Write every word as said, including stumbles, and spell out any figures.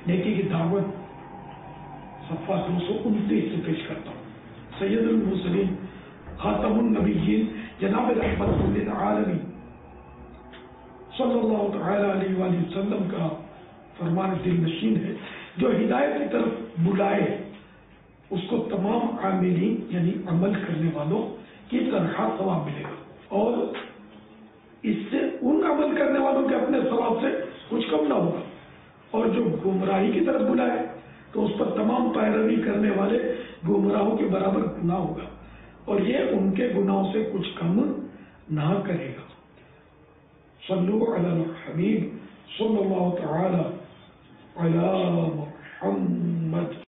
नेकी की दावत सफ़ा दो सौ उनतीस से पेश करता हूँ। सैयदुल मुरसलीन खातमुन नबिय्यीन जनाब रहमतुल लिल आलमीन सल्लल्लाहु तआला अलैहि वसल्लम का फरमान दिल नशीन है, जो हिदायत की तरफ बुलाए उसको तमाम आमिलीन यानी अमल करने वालों की तनख्वाह सवाब मिलेगा और इससे उन अमल करने वालों के अपने सवाब से कुछ कम ना होगा। और जो गुमराही की तरफ बुलाए तो उस पर तमाम पैरवी करने वाले गुमराहों के बराबर गुनाह होगा और ये उनके गुनाहों से कुछ कम ना करेगा। सल्लु अला हबीब सल्लल्लाहु तआला अला मुहम्मद।